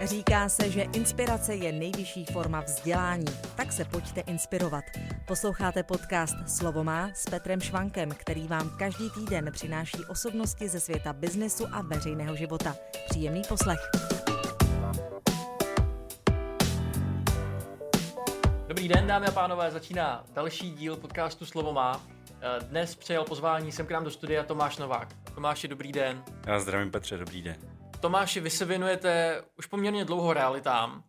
Říká se, že inspirace je nejvyšší forma vzdělání, tak se pojďte inspirovat. Posloucháte podcast Slovo má s Petrem Švankem, který vám každý týden přináší osobnosti ze světa biznesu a veřejného života. Příjemný poslech. Dobrý den, dámy a pánové, začíná další díl podcastu Slovo má. Dnes přijal pozvání sem k nám do studia Tomáš Novák. Tomáši, dobrý den. Já zdravím, Petře, dobrý den. Tomáši, vy se věnujete už poměrně dlouho realitám.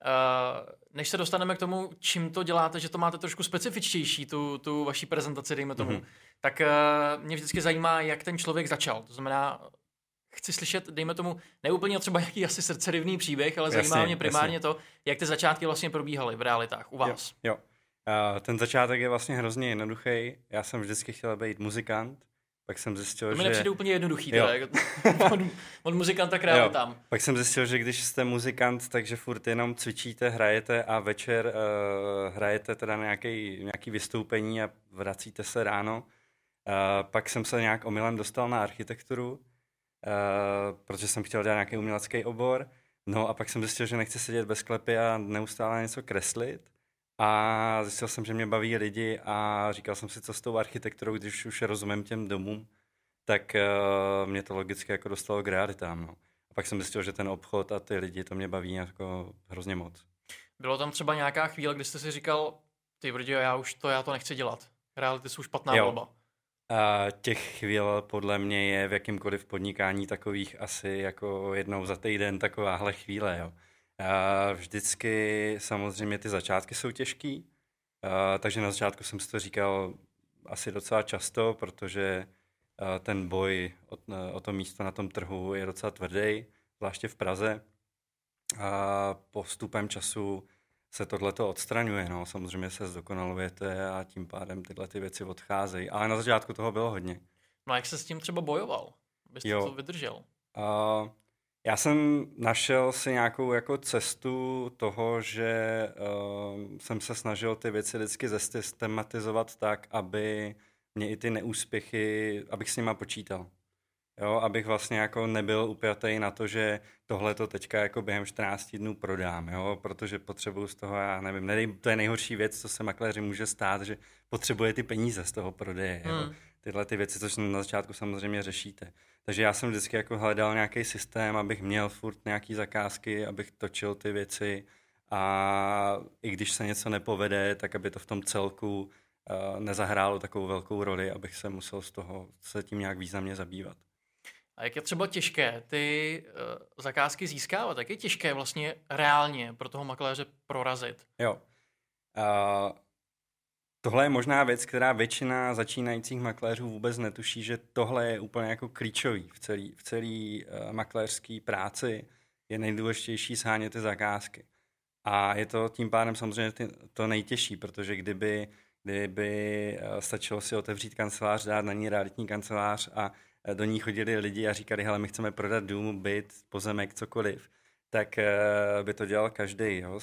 Než se dostaneme k tomu, čím to děláte, že to máte trošku specifičtější, tu vaší prezentaci, dejme tomu, tak mě vždycky zajímá, jak ten člověk začal. To znamená, chci slyšet, dejme tomu, neúplně třeba jaký asi srdcerivný příběh, ale zajímá mě primárně to, jak ty začátky vlastně probíhaly v realitách u vás. Jo. Ten začátek je vlastně hrozně jednoduchý. Já jsem vždycky chtěl být muzikant, pak jsem zjistil, to mi že... nepřijde úplně jednoduchý, teda, od muzikanta k realitám. Pak jsem zjistil, že když jste muzikant, takže furt jenom cvičíte, hrajete a večer hrajete teda nějaký vystoupení a vracíte se ráno. Pak jsem se nějak omylem dostal na architekturu, protože jsem chtěl dělat nějaký umělecký obor. No a pak jsem zjistil, že nechci sedět ve sklepě a neustále něco kreslit. A zjistil jsem, že mě baví lidi a říkal jsem si, co s tou architekturou, když už rozumím těm domům, tak mě to logicky jako dostalo k realitám. No. A pak jsem zjistil, že ten obchod a ty lidi, to mě baví jako hrozně moc. Bylo tam třeba nějaká chvíle, kdy jste si říkal, ty brdě, já to nechci dělat. Reality jsou špatná volba. A těch chvíl podle mě je v jakýmkoliv podnikání takových asi jako jednou za týden takováhle chvíle, jo. Vždycky samozřejmě ty začátky jsou těžký, takže na začátku jsem si to říkal asi docela často, protože ten boj o to místo na tom trhu je docela tvrdý, zvláště v Praze. A postupem času se tohleto odstraňuje, no. Samozřejmě se zdokonalujete a tím pádem tyhle ty věci odcházejí, ale na začátku toho bylo hodně. No a jak se s tím třeba bojoval, abyste to vydržel? Já jsem našel si nějakou jako cestu toho, že jsem se snažil ty věci vždycky zesystematizovat tak, aby mě i ty neúspěchy, abych s nima počítal. Jo, abych vlastně jako nebyl upjatý na to, že tohle to teďka jako během 14 dnů prodám, jo, protože potřebuju z toho, já nevím, to je nejhorší věc, co se makléři může stát, že potřebuje ty peníze z toho prodeje, jo. Tyhle ty věci, což na začátku samozřejmě řešíte. Takže já jsem vždycky jako hledal nějaký systém, abych měl furt nějaký zakázky, abych točil ty věci a i když se něco nepovede, tak aby to v tom celku nezahrálo takovou velkou roli, abych se musel se tím nějak významně zabývat. A jak je třeba těžké ty zakázky získávat? Jak je těžké vlastně reálně pro toho makléře prorazit? Jo. Tohle je možná věc, která většina začínajících makléřů vůbec netuší, že tohle je úplně jako klíčový v celé makléřské práci. Je nejdůležitější shánět ty zakázky. A je to tím pádem samozřejmě to nejtěžší, protože kdyby stačilo si otevřít kancelář, dát na ní realitní kancelář a do ní chodili lidi a říkali, hele, my chceme prodat dům, byt, pozemek, cokoliv, tak by to dělal každý. Jo?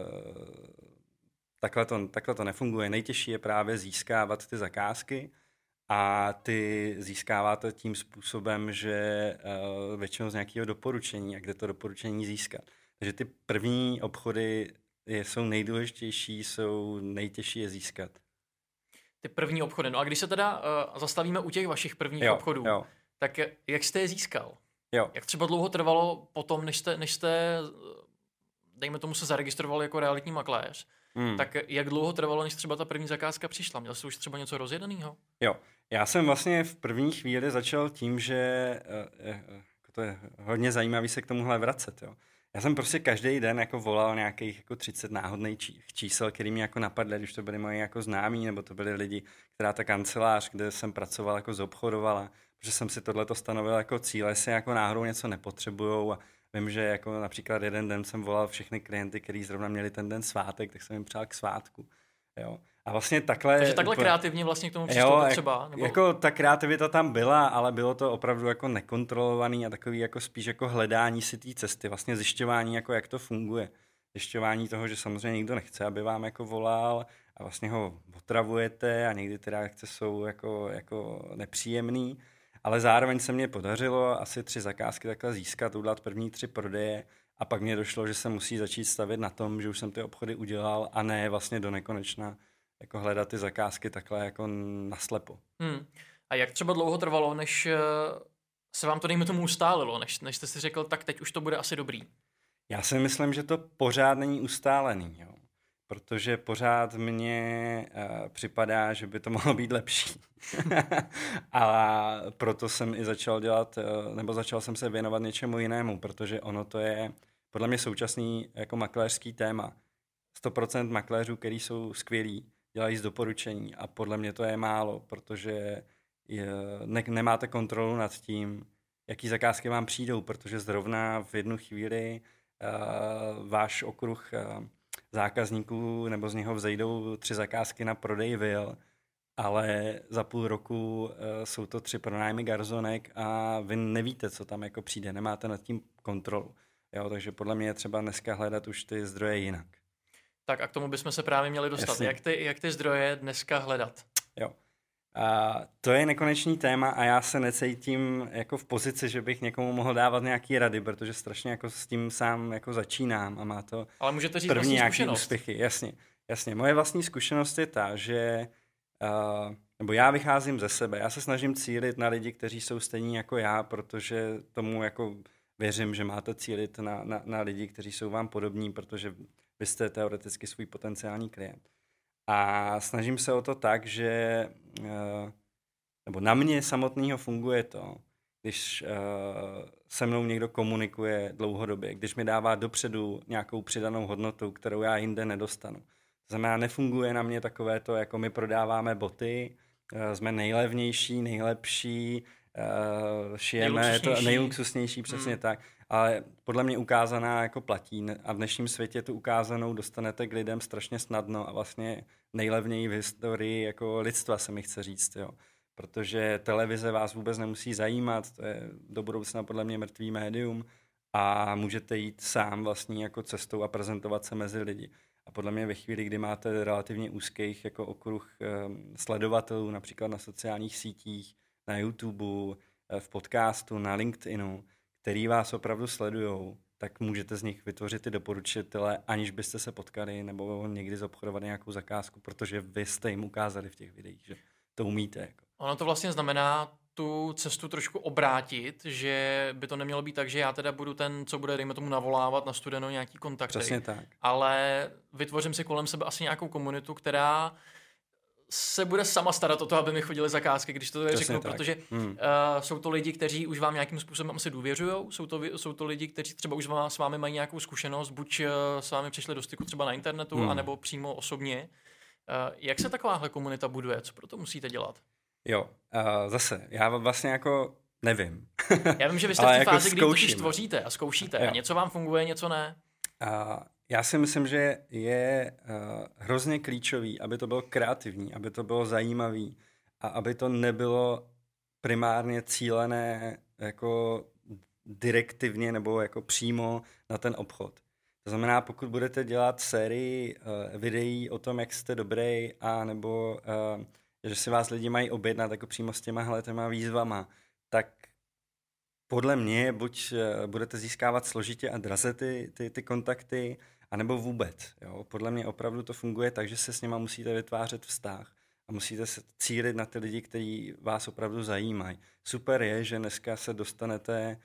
Takhle to nefunguje. Nejtěžší je právě získávat ty zakázky a ty získáváte tím způsobem, že většinou z nějakého doporučení, a kde to doporučení získat. Takže ty první obchody jsou nejdůležitější, jsou nejtěžší je získat. Ty první obchody. No a když se teda zastavíme u těch vašich prvních obchodů, tak jak jste je získal? Jo. Jak třeba dlouho trvalo potom, než jste dejme tomu, se zaregistroval jako realitní makléř, tak jak dlouho trvalo, než třeba ta první zakázka přišla? Měl jsi už třeba něco rozjedeného? Jo, já jsem vlastně v první chvíli začal tím, že to je hodně zajímavý se k tomuhle vracet, jo. Já jsem prostě každý den jako volal nějakých jako 30 náhodných čísel, který mě jako napadly, když to byli moji jako známí, nebo to byli lidi, která ta kancelář, kde jsem pracoval, jako zobchodovala, protože jsem si tohleto stanovil jako cíle, jestli jako náhodou něco nepotřebujou a vím, že jako například jeden den jsem volal všechny klienty, kteří zrovna měli ten den svátek, tak jsem jim přál k svátku, jo. A vlastně takhle... Takže takhle kreativně vlastně k tomu přistoupit třeba? Nebo... Jako ta kreativita tam byla, ale bylo to opravdu jako nekontrolovaný a takový jako spíš jako hledání si té cesty, vlastně zjišťování, jako jak to funguje. Zjišťování toho, že samozřejmě nikdo nechce, aby vám jako volal a vlastně ho otravujete a někdy ty reakce jsou jako nepříjemný, ale zároveň se mně podařilo asi 3 zakázky takhle získat, udělat první 3 prodeje A pak mě došlo, že se musí začít stavět na tom, že už jsem ty obchody udělal a ne vlastně do nekonečna jako hledat ty zakázky takhle jako naslepo. A jak třeba dlouho trvalo, než se vám to dejme tomu ustálilo, než jste si řekl, tak teď už to bude asi dobrý? Já si myslím, že to pořád není ustálený, jo. Protože pořád mně připadá, že by to mohlo být lepší. A proto jsem i začal dělat, nebo začal jsem se věnovat něčemu jinému, protože ono to je podle mě současný jako makléřský téma. 100% makléřů, který jsou skvělí, dělají z doporučení a podle mě to je málo, protože nemáte kontrolu nad tím, jaký zakázky vám přijdou, protože zrovna v jednu chvíli váš okruh zákazníků nebo z něho vzejdou 3 zakázky na prodej vil, ale za půl roku jsou to 3 pronájmy garzonek a vy nevíte, co tam jako přijde, nemáte nad tím kontrolu. Jo, takže podle mě je třeba dneska hledat už ty zdroje jinak. Tak a k tomu bychom se právě měli dostat. Jak ty zdroje dneska hledat? Jo. A to je nekonečný téma a já se necítím jako v pozici, že bych někomu mohl dávat nějaký rady, protože strašně jako s tím sám jako začínám a má to ale můžete říct první nějaký zkušenost. úspěchy. Jasně. Moje vlastní zkušenost je ta, že nebo já vycházím ze sebe. Já se snažím cílit na lidi, kteří jsou stejní jako já, protože tomu jako věřím, že máte cílit na lidi, kteří jsou vám podobní, protože vy jste teoreticky svůj potenciální klient. A snažím se o to tak, že nebo na mě samotného funguje to, když se mnou někdo komunikuje dlouhodobě, když mi dává dopředu nějakou přidanou hodnotu, kterou já jinde nedostanu. To znamená, nefunguje na mě takové to, jako my prodáváme boty, jsme nejlevnější, nejlepší, šijeme to nejluxusnější, přesně tak. Ale podle mě ukázaná jako platí a v dnešním světě tu ukázanou dostanete k lidem strašně snadno a vlastně nejlevněji v historii jako lidstva se mi chce říct, jo. Protože televize vás vůbec nemusí zajímat, to je do budoucna podle mě mrtvý médium a můžete jít sám vlastní jako cestou a prezentovat se mezi lidi. A podle mě ve chvíli, kdy máte relativně úzkých jako okruh sledovatelů, například na sociálních sítích, na YouTube, v podcastu, na LinkedInu, který vás opravdu sledujou, tak můžete z nich vytvořit ty doporučitele, aniž byste se potkali nebo někdy zobchodovali nějakou zakázku, protože vy jste jim ukázali v těch videích, že to umíte. Jako. Ono to vlastně znamená tu cestu trošku obrátit, že by to nemělo být tak, že já teda budu ten, co bude, dejme tomu, navolávat na studeno nějaký kontakty. Přesně tak. Ale vytvořím si kolem sebe asi nějakou komunitu, která se bude sama starat o to, aby mi chodily zakázky, když to tady řeknu, protože jsou to lidi, kteří už vám nějakým způsobem asi důvěřují, jsou to lidi, kteří třeba už s vámi mají nějakou zkušenost, buď s vámi přišli do styku třeba na internetu, anebo přímo osobně. Jak se takováhle komunita buduje? Co pro to musíte dělat? Jo, zase, já vlastně jako nevím. Já vím, že vy jste v té fázi, kdy totiž tvoříte a zkoušíte. A něco vám funguje, něco ne. Já si myslím, že je hrozně klíčový, aby to bylo kreativní, aby to bylo zajímavý a aby to nebylo primárně cílené jako direktivně nebo jako přímo na ten obchod. To znamená, pokud budete dělat sérii videí o tom, jak jste dobrý a nebo že si vás lidi mají objednat jako přímo s těma výzvama, tak podle mě buď budete získávat složitě a draze ty kontakty, anebo vůbec. Jo? Podle mě opravdu to funguje tak, že se s nima musíte vytvářet vztah a musíte se cílit na ty lidi, kteří vás opravdu zajímají. Super je, že dneska se dostanete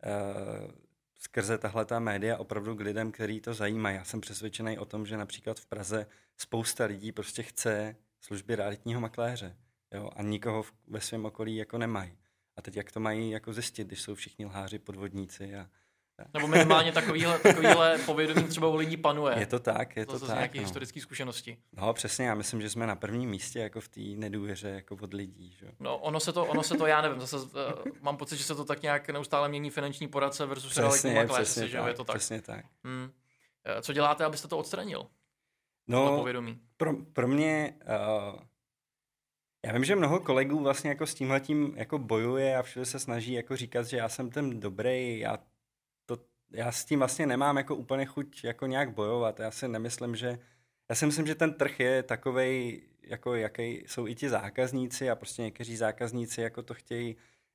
skrze tahleta média opravdu k lidem, který to zajímají. Já jsem přesvědčený o tom, že například v Praze spousta lidí prostě chce služby realitního makléře, jo? A nikoho ve svém okolí jako nemají. A teď jak to mají jako zjistit, když jsou všichni lháři, podvodníci a nebo minimálně takovýhle povědomí třeba u lidí panuje. Je to tak. To z nějaké historické zkušenosti. No přesně, já myslím, že jsme na prvním místě jako v té nedůvěře jako od lidí. Že? No ono se to, já nevím, zase mám pocit, že se to tak nějak neustále mění finanční poradce versus realitní makléř, že je to tak. Přesně tak. Co děláte, abyste to odstranil? No, povědomí. Pro mě... Já vím, že mnoho kolegů vlastně jako s tímhletím jako bojuje a všude se snaží jako říkat, že já jsem ten dobrý, já s tím vlastně nemám jako úplně chuť jako nějak bojovat. Já si myslím, že ten trh je takovej, jako jaký jsou i ti zákazníci a prostě někteří zákazníci jako to chtějí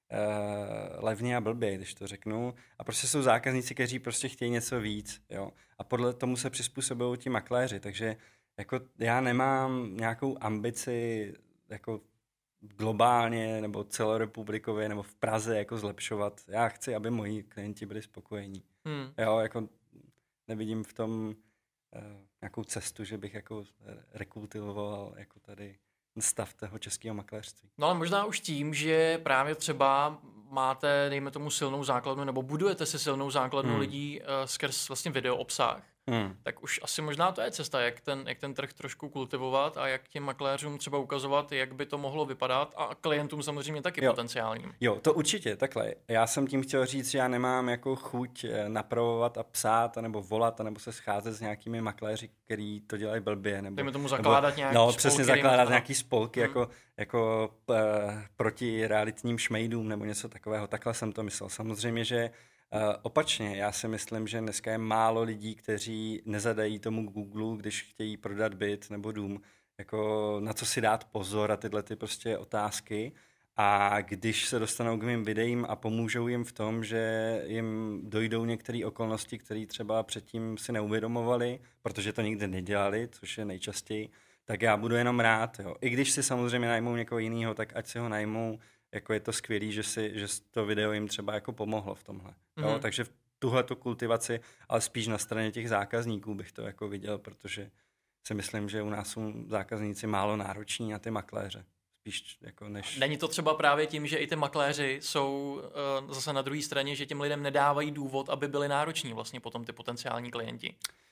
levně a blbě, když to řeknu. A prostě jsou zákazníci, kteří prostě chtějí něco víc, jo. A podle tomu se přizpůsobují ti makléři, takže jako já nemám nějakou ambici jako globálně nebo celorepublikově nebo v Praze jako zlepšovat. Já chci, aby moji klienti byli spokojení. Jo, jako nevidím v tom nějakou cestu, že bych jako rekultivoval jako tady stav toho českého makléřství. No ale možná už tím, že právě třeba máte, dejme tomu, silnou základnu, nebo budujete si silnou základnu lidí skrz vlastně video obsah, tak už asi možná to je cesta, jak ten trh trošku kultivovat a jak těm makléřům třeba ukazovat, jak by to mohlo vypadat a klientům samozřejmě taky potenciálním. Jo, to určitě, takhle. Já jsem tím chtěl říct, že já nemám jako chuť napravovat a psát, nebo volat, nebo se scházet s nějakými makléři, který to dělají blbě. Dejme tomu zakládat nějaký spolky. No, přesně zakládat nějaký spolky, jako proti realitním šmejdům, nebo něco takového. Takhle jsem to myslel. Samozřejmě, že opačně, já si myslím, že dneska je málo lidí, kteří nezadají tomu Google, když chtějí prodat byt nebo dům, jako na co si dát pozor a tyhle ty prostě otázky. A když se dostanou k mým videím a pomůžou jim v tom, že jim dojdou některé okolnosti, které třeba předtím si neuvědomovali, protože to nikdy nedělali, což je nejčastěji, tak já budu jenom rád. Jo. I když si samozřejmě najmou někoho jiného, tak ať si ho najmou, jako je to skvělý, že to video jim třeba jako pomohlo v tomhle. Jo? Takže v tuhletu kultivaci, ale spíš na straně těch zákazníků bych to jako viděl, protože si myslím, že u nás jsou zákazníci málo nároční na ty makléře. Spíš jako než... Není to třeba právě tím, že i ty makléři jsou zase na druhé straně, že těm lidem nedávají důvod, aby byli nároční vlastně potom ty potenciální klienti?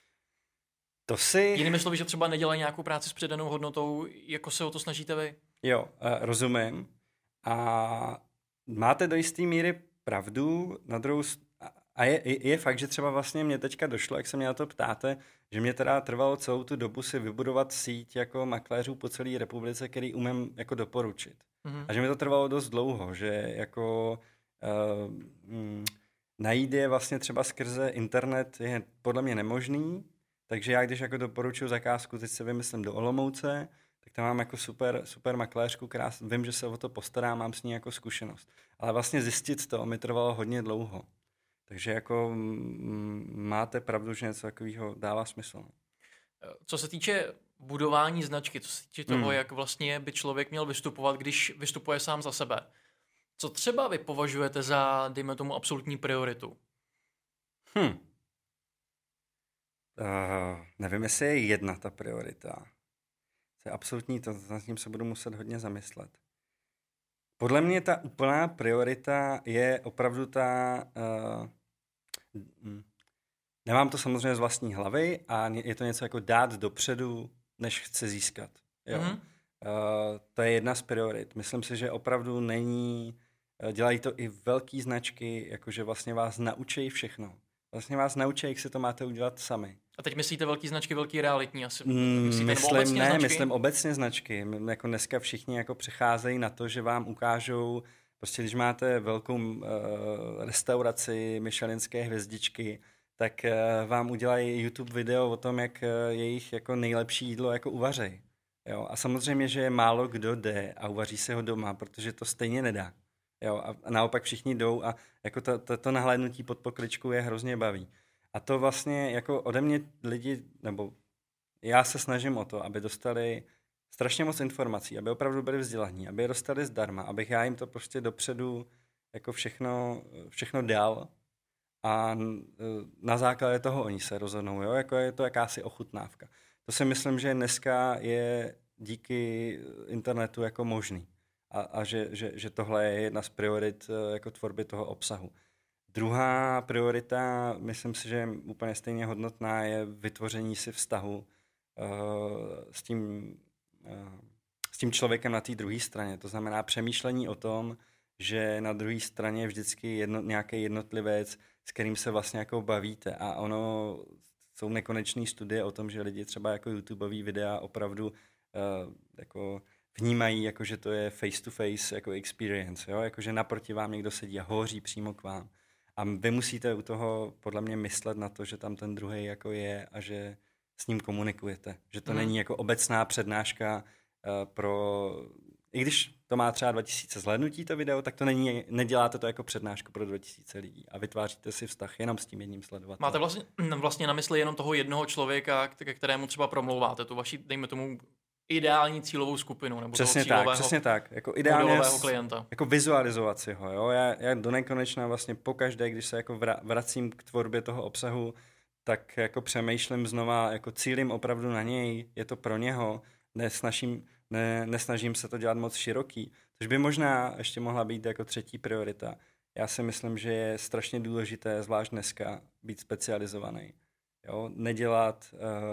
To si... Jinými slovy, že třeba nedělají nějakou práci s přidanou hodnotou, jako se o to snažíte vy? Jo, rozumím. A máte do jisté míry pravdu, na druhou a je fakt, že třeba vlastně mě teďka došlo, jak se mě na to ptáte, že mě teda trvalo celou tu dobu si vybudovat síť jako makléřů po celé republice, který umím jako doporučit. A že mi to trvalo dost dlouho, že jako najít je vlastně třeba skrze internet je podle mě nemožný, takže já když jako doporučuji zakázku, teď se vymyslím do Olomouce, tak tam mám jako super makléřku, která vím, že se o to postarám, mám s ní jako zkušenost. Ale vlastně zjistit to mi trvalo hodně dlouho. Takže jako máte pravdu, že něco takového dává smysl. Co se týče budování značky, co se týče toho, jak vlastně by člověk měl vystupovat, když vystupuje sám za sebe. Co třeba vy považujete za, dejme tomu, absolutní prioritu? Nevím, jestli je jedna ta priorita. To je absolutní, nad tím se budu muset hodně zamyslet. Podle mě ta úplná priorita je opravdu ta... nemám to samozřejmě z vlastní hlavy a je to něco jako dát dopředu, než chci získat. Jo? To je jedna z priorit. Myslím si, že opravdu není... Dělají to i velký značky, jakože vlastně vás naučí všechno. Vlastně vás naučí, jak si to máte udělat sami. A teď myslíte velký značky, velký realitní asi? Myslím obecně značky. Jako dneska všichni jako přecházejí na to, že vám ukážou, prostě když máte velkou restauraci, michelinské hvězdičky, tak vám udělají YouTube video o tom, jak jejich jako nejlepší jídlo jako uvaří. Jo? A samozřejmě, že málo kdo jde a uvaří se ho doma, protože to stejně nedá. Jo? A naopak všichni jdou a jako to nahlédnutí pod pokličku je hrozně baví. A to vlastně jako ode mě lidi, nebo já se snažím o to, aby dostali strašně moc informací, aby opravdu byli vzdělaní, aby je dostali zdarma, abych já jim to prostě dopředu jako všechno dal a na základě toho oni se rozhodnou, jo? Jako je to jakási ochutnávka. To si myslím, že dneska je díky internetu jako možný a že tohle je jedna z priorit jako tvorby toho obsahu. Druhá priorita, myslím si, že je úplně stejně hodnotná, je vytvoření si vztahu s tím člověkem na té druhé straně. To znamená přemýšlení o tom, že na druhé straně je vždycky nějaký jednotlivec, s kterým se vlastně jako bavíte. A ono jsou nekonečné studie o tom, že lidi třeba jako YouTubeový videa opravdu jako vnímají, jako že to je face-to-face jako experience, jo? Jako že naproti vám někdo sedí a hovoří přímo k vám. A vy musíte u toho podle mě myslet na to, že tam ten druhý jako je a že s ním komunikujete. Že to není jako obecná přednáška pro i když to má třeba 2000 zhlédnutí to video, tak to neděláte to jako přednášku pro 2000 lidí a vytváříte si vztah jenom s tím jedním sledovatelem. Máte vlastně na mysli jenom toho jednoho člověka, ke kterému třeba promlouváte, tu vaši, dejme tomu, ideální cílovou skupinu, nebo přesně toho cílového, přesně tak. Jako ideálně klienta. Jako vizualizovat si ho. Jo? Já do nekonečna vlastně pokaždé, když se jako vracím k tvorbě toho obsahu, tak jako přemýšlím znova, jako cílím opravdu na něj, je to pro něho, nesnažím se to dělat moc široký, což by možná ještě mohla být jako třetí priorita. Já si myslím, že je strašně důležité, zvlášť dneska, být specializovaný. Jo? Nedělat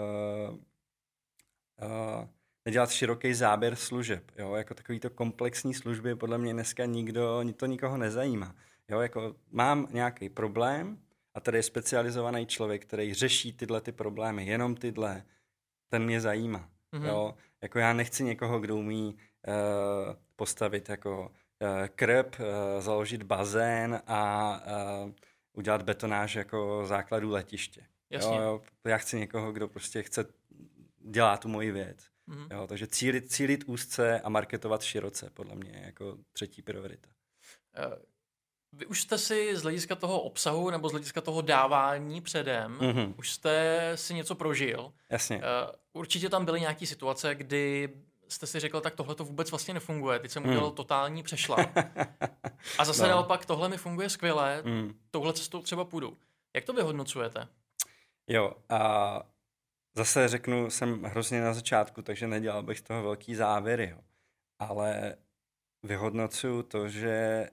široký záběr služeb. Jo? Jako takovýto komplexní služby podle mě dneska to nikoho nezajímá. Jo? Jako mám nějaký problém a tady je specializovaný člověk, který řeší tyhle ty problémy, jenom tyhle, ten mě zajímá. Mm-hmm. Jo? Jako já nechci někoho, kdo umí postavit jako krb, založit bazén a udělat betonáž jako základu letiště. Jo? Já chci někoho, kdo prostě dělá tu moji věc. Mm-hmm. Jo? Takže cílit úzce a marketovat široce, podle mě jako třetí priorita. Vy už jste si z hlediska toho obsahu nebo z hlediska toho dávání předem, už jste si něco prožil. Jasně. Určitě tam byly nějaké situace, kdy jste si řekl, tak tohle to vůbec vlastně nefunguje. Teď jsem udělal totální přešlap. A zase naopak tohle mi funguje skvěle, touhle cestou třeba půjdu. Jak to vyhodnocujete? Jo, a zase řeknu, jsem hrozně na začátku, takže nedělal bych z toho velký závěry. Jo. Ale vyhodnocuju to, že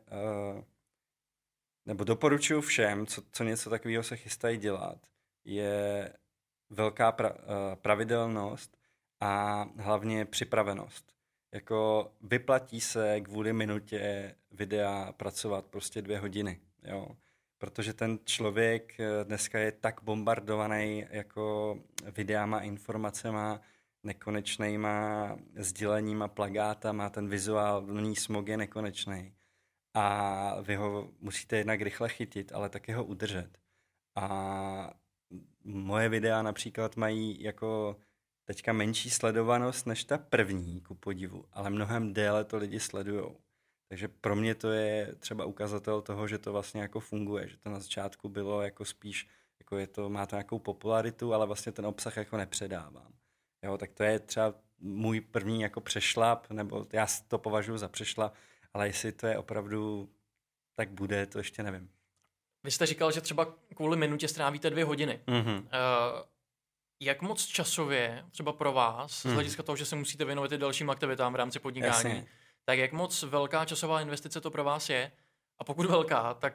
nebo doporučuji všem, co něco takového se chystají dělat, je velká pravidelnost a hlavně připravenost. Jako vyplatí se kvůli minutě videa pracovat prostě 2 hodiny, jo. Protože ten člověk dneska je tak bombardovaný jako videama, informacema, nekonečnýma sdíleníma, plagátama, ten vizuální smog je nekonečný. A vy ho musíte jednak rychle chytit, ale taky ho udržet. A moje videa například mají jako teďka menší sledovanost než ta první, ku podivu, ale mnohem déle to lidi sledujou. Takže pro mě to je třeba ukazatel toho, že to vlastně jako funguje, že to na začátku bylo jako spíš, jako má to nějakou popularitu, ale vlastně ten obsah jako nepředávám. Jo, tak to je třeba můj první jako přešlap, nebo já to považuji za přešlap, ale jestli to je opravdu tak bude, to ještě nevím. Vy jste říkal, že třeba kvůli minutě strávíte 2 hodiny. Mm-hmm. Jak moc časově třeba pro vás, z hlediska toho, že se musíte věnovat i dalším aktivitám v rámci podnikání, Jasně. tak jak moc velká časová investice to pro vás je? A pokud velká, tak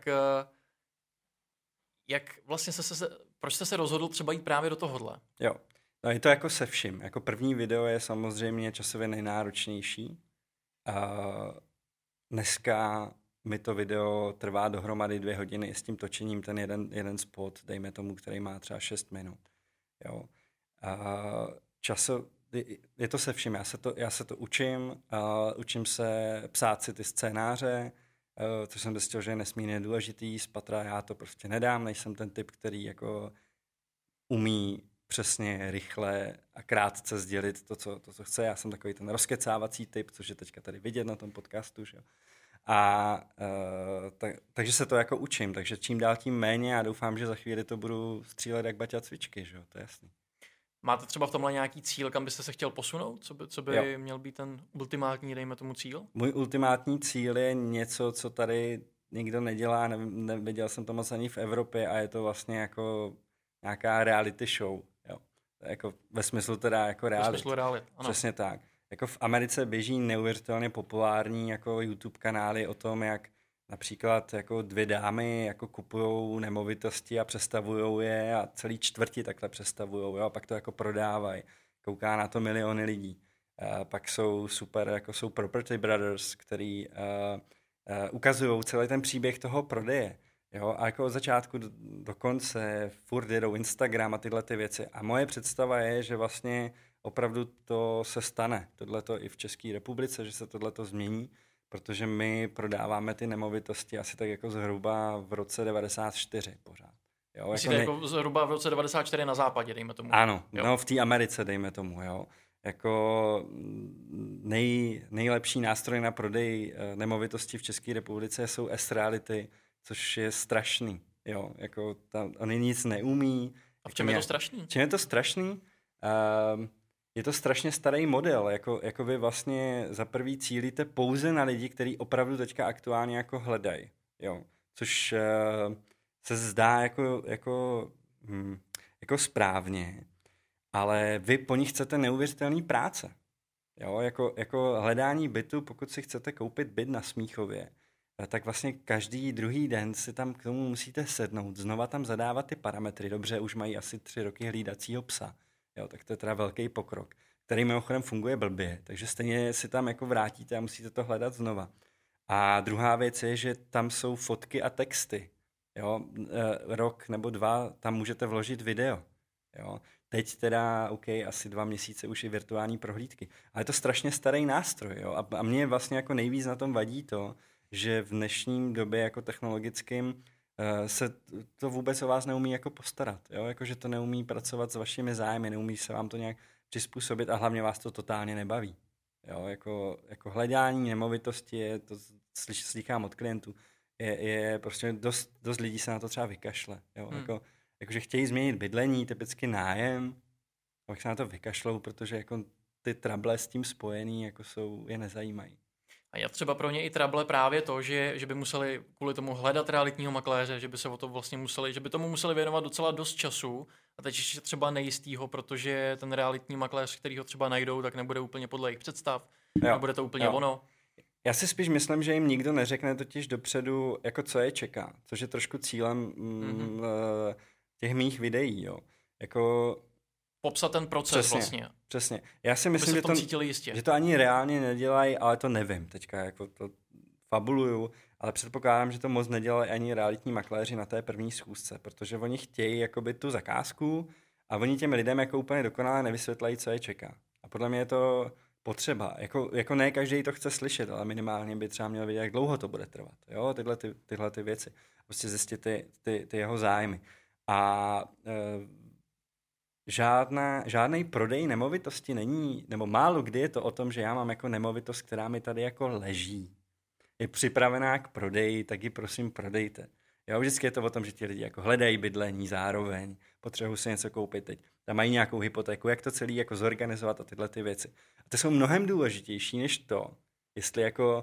jak vlastně proč jste se rozhodl třeba jít právě do tohohle? Jo, no je to jako se vším. Jako první video je samozřejmě časově nejnáročnější. Dneska mi to video trvá dohromady 2 hodiny s tím točením ten jeden spot, dejme tomu, který má třeba 6 minut. Jo. Je to se vším, já se to učím, učím se psát si ty scénáře, což jsem zjistil, že je nesmírně důležitý, z patra já to prostě nedám, nejsem ten typ, který jako umí přesně, rychle a krátce sdělit to, co chce. Já jsem takový ten rozkecávací typ, což je teďka tady vidět na tom podcastu. Že? Takže se to jako učím, takže čím dál tím méně a doufám, že za chvíli to budu střílet jak Baťa cvičky, že? To je jasný. Máte třeba v tomhle nějaký cíl, kam byste se chtěl posunout? Co by měl být ten ultimátní, dejme tomu, cíl? Můj ultimátní cíl je něco, co tady nikdo nedělá, neviděl jsem to moc ani v Evropě a je to vlastně jako nějaká reality show. Jo. Jako ve smyslu teda jako reality. Ve smyslu reality, ano. Přesně tak. Jako v Americe běží neuvěřitelně populární jako YouTube kanály o tom, jak například jako 2 dámy jako kupujou nemovitosti a přestavujou je a celý čtvrti takhle přestavujou, jo, a pak to jako prodávají. Kouká na to miliony lidí. Pak jsou super, jako jsou Property Brothers, který ukazují celý ten příběh toho prodeje. Jo, a jako od začátku do konce furt jedou Instagram a tyhle ty věci. A moje představa je, že vlastně opravdu to se stane. Tohleto i v České republice, že se tohleto změní, protože my prodáváme ty nemovitosti asi tak jako zhruba v roce 94 pořád. Jo, jako zhruba v roce 94 na západě, dejme tomu. Ano, jo. No v té Americe, dejme tomu, jo. jako nejlepší nástroj na prodej nemovitosti v České republice jsou S-Reality, což je strašný. Jo, jako oni nic neumí. A v čem je to strašný? Čem je to strašný? Je to strašně starý model, jako vy vlastně za prvý cílíte pouze na lidi, kteří opravdu teďka aktuálně jako hledají, jo, což se zdá jako správně, ale vy po nich chcete neuvěřitelný práce, jo, jako hledání bytu, pokud si chcete koupit byt na Smíchově, tak vlastně každý druhý den si tam k tomu musíte sednout, znova tam zadávat ty parametry, dobře, už mají asi 3 roky hlídacího psa. Jo, tak to je teda velký pokrok, který mimochodem funguje blbě, takže stejně si tam jako vrátíte a musíte to hledat znova. A druhá věc je, že tam jsou fotky a texty. Jo, rok nebo 2 tam můžete vložit video. Jo. Teď teda, asi 2 měsíce už i virtuální prohlídky. Ale je to strašně starý nástroj. Jo. A mě vlastně jako nejvíc na tom vadí to, že v dnešním době jako technologickým se to vůbec o vás neumí jako postarat, jo? Jako, že to neumí pracovat s vašimi zájmy, neumí se vám to nějak přizpůsobit a hlavně vás to totálně nebaví. Jo? Jako hledání nemovitosti, je to slychám od klientů, je prostě dost lidí se na to třeba vykašle. Jo? Jakože chtějí změnit bydlení, typicky nájem, pak se na to vykašlou, protože jako ty trable s tím spojený jako je nezajímají. A je třeba pro ně i trable právě to, že by museli kvůli tomu hledat realitního makléře, že by se o to vlastně museli, že by tomu museli věnovat docela dost času a teď ještě třeba nejistýho, protože ten realitní makléř, který ho třeba najdou, tak nebude úplně podle jejich představ, nebude to úplně ono. Já si spíš myslím, že jim nikdo neřekne totiž dopředu, jako co je čeká, což je trošku cílem těch mých videí, jo. Jako popsat ten proces vlastně. Přesně. Já si myslím, že to ani reálně nedělají, ale to nevím teďka, jako to fabuluju, ale předpokládám, že to moc nedělají ani realitní makléři na té první schůzce, protože oni chtějí jakoby tu zakázku a oni těm lidem jako úplně dokonale nevysvětlají, co je čeká. A podle mě je to potřeba. Jako ne každý to chce slyšet, ale minimálně by třeba měl vědět, jak dlouho to bude trvat. Jo, tyhle ty věci. Prostě zjistit ty jeho zájmy. A žádný prodej nemovitosti není, nebo málo kdy je to o tom, že já mám jako nemovitost, která mi tady jako leží. Je připravená k prodeji, tak ji prosím prodejte. Jo, vždycky je to o tom, že ti lidi jako hledají bydlení zároveň, potřebují si něco koupit teď, tam mají nějakou hypotéku, jak to celý jako zorganizovat a tyhle ty věci. A to jsou mnohem důležitější než to, jestli jako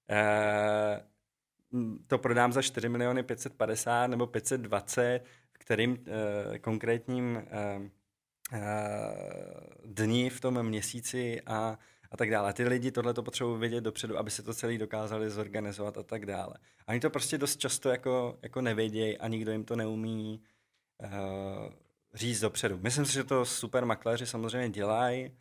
to prodám za 4 550 nebo 520, v kterým konkrétním dní v tom měsíci a tak dále. Ty lidi tohleto potřebují vědět dopředu, aby se to celý dokázali zorganizovat a tak dále. A oni to prostě dost často jako nevědějí a nikdo jim to neumí říct dopředu. Myslím si, že to super makléři samozřejmě dělají,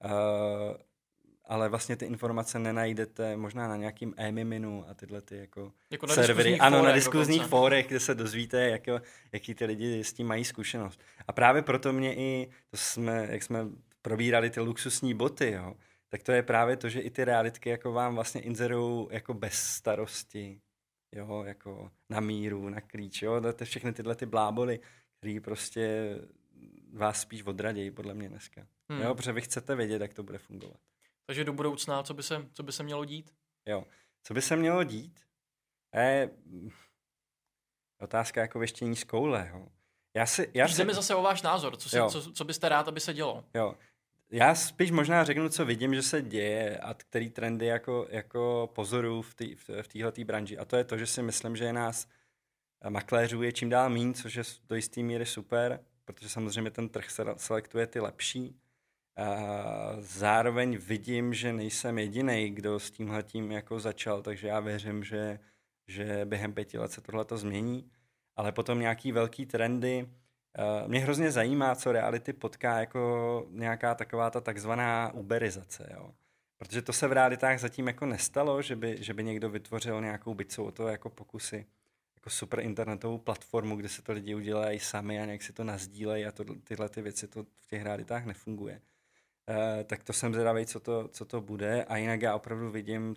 ale vlastně ty informace nenajdete možná na nějakým e-miminu a tyhle ty jako servery. Ano, na diskuzních fórech, kde se dozvíte, jaký ty lidi s tím mají zkušenost. A právě proto mě i, jak jsme probírali ty luxusní boty, jo, tak to je právě to, že i ty realitky jako vám vlastně inzerujou jako bez starosti, jo, jako na míru, na klíč, jo, to všechny tyhle ty bláboli, který prostě vás spíš odradějí, podle mě dneska. Jo, protože vy chcete vědět, jak to bude fungovat. Takže do budoucna, co by se mělo dít? Jo, co by se mělo dít? Je otázka jako věštění z koule. Jo. Jde mi zase o váš názor. Co byste rád, aby se dělo? Jo. Já spíš možná řeknu, co vidím, že se děje a který trendy jako pozoruju v téhletý branži. A to je to, že si myslím, že je nás makléřů je čím dál míň, což je do jistý míry super, protože samozřejmě ten trh selektuje ty lepší. Zároveň vidím, že nejsem jedinej, kdo s tímhletím jako začal, takže já věřím, že během 5 let se tohleto změní, ale potom nějaký velký trendy. Mě hrozně zajímá, co reality potká jako nějaká taková ta takzvaná uberizace, jo. Protože to se v realitách zatím jako nestalo, že by někdo vytvořil nějakou, byť jsou o to jako pokusy, jako super internetovou platformu, kde se to lidi udělají sami a nějak si to nazdílejí a tyhle ty věci to v těch realitách nefunguje. Tak to jsem zvědavý, co to bude a jinak já opravdu vidím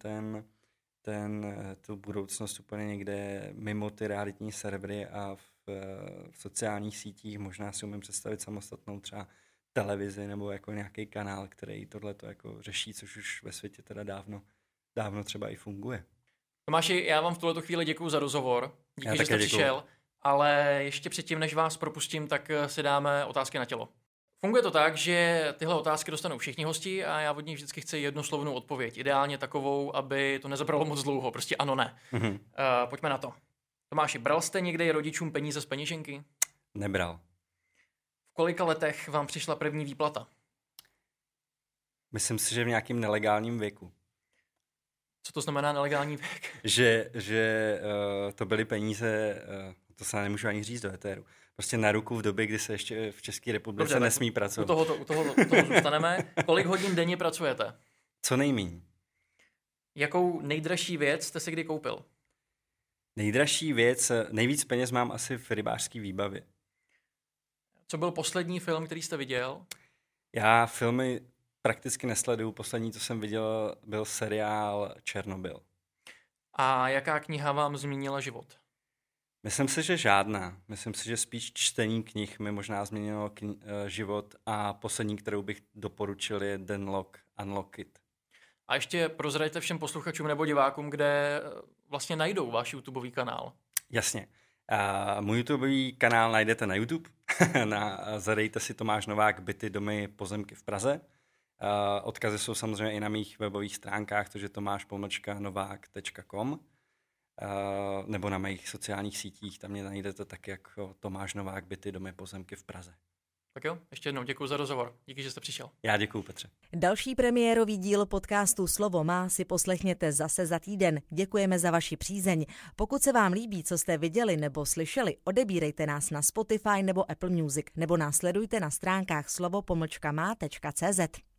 tu budoucnost úplně někde mimo ty realitní servery a v sociálních sítích, možná si umím představit samostatnou třeba televizi nebo jako nějaký kanál, který tohleto jako řeší, což už ve světě teda dávno třeba i funguje. Tomáši, já vám v tuhleto chvíli děkuju za rozhovor. Díky, že jste přišel. Ale ještě předtím, než vás propustím, tak si dáme otázky na tělo. Funguje to tak, že tyhle otázky dostanou všichni hosti a já od nich vždycky chci jednoslovnou odpověď. Ideálně takovou, aby to nezabralo moc dlouho. Prostě ano, ne. Pojďme na to. Tomáši, bral jste někdy rodičům peníze z peněženky? Nebral. V kolika letech vám přišla první výplata? Myslím si, že v nějakém nelegálním věku. Co to znamená nelegální věk? Že to byly peníze, to se nemůžu ani říct do éteru, prostě na ruku v době, kdy se ještě v České republice Dobře, nesmí pracovat. U toho zůstaneme. Kolik hodin denně pracujete? Co nejmíň. Jakou nejdražší věc jste si kdy koupil? Nejdražší věc, nejvíc peněz mám asi v rybářské výbavě. Co byl poslední film, který jste viděl? Já filmy prakticky nesleduju. Poslední, co jsem viděl, byl seriál Černobyl. A jaká kniha vám změnila život? Myslím si, že žádná. Myslím si, že spíš čtení knih mi možná změnilo život a poslední, kterou bych doporučil, je Unlock It. A ještě prozraďte všem posluchačům nebo divákům, kde vlastně najdou váš YouTubeový kanál. Jasně. Můj YouTubeový kanál najdete na YouTube. Zadejte si Tomáš Novák, byty, domy, pozemky v Praze. Odkazy jsou samozřejmě i na mých webových stránkách, to je tomáš-novák.com nebo na mých sociálních sítích, tam mě najdete tak jako Tomáš Novák, byty, domy, pozemky v Praze. Tak jo, ještě jednou děkuji za rozhovor. Díky, že jste přišel. Já děkuji, Petře. Další premiérový díl podcastu Slovo má si poslechněte zase za týden. Děkujeme za vaši přízeň. Pokud se vám líbí, co jste viděli nebo slyšeli, odebírejte nás na Spotify nebo Apple Music nebo následujte na stránkách slovo-má.cz.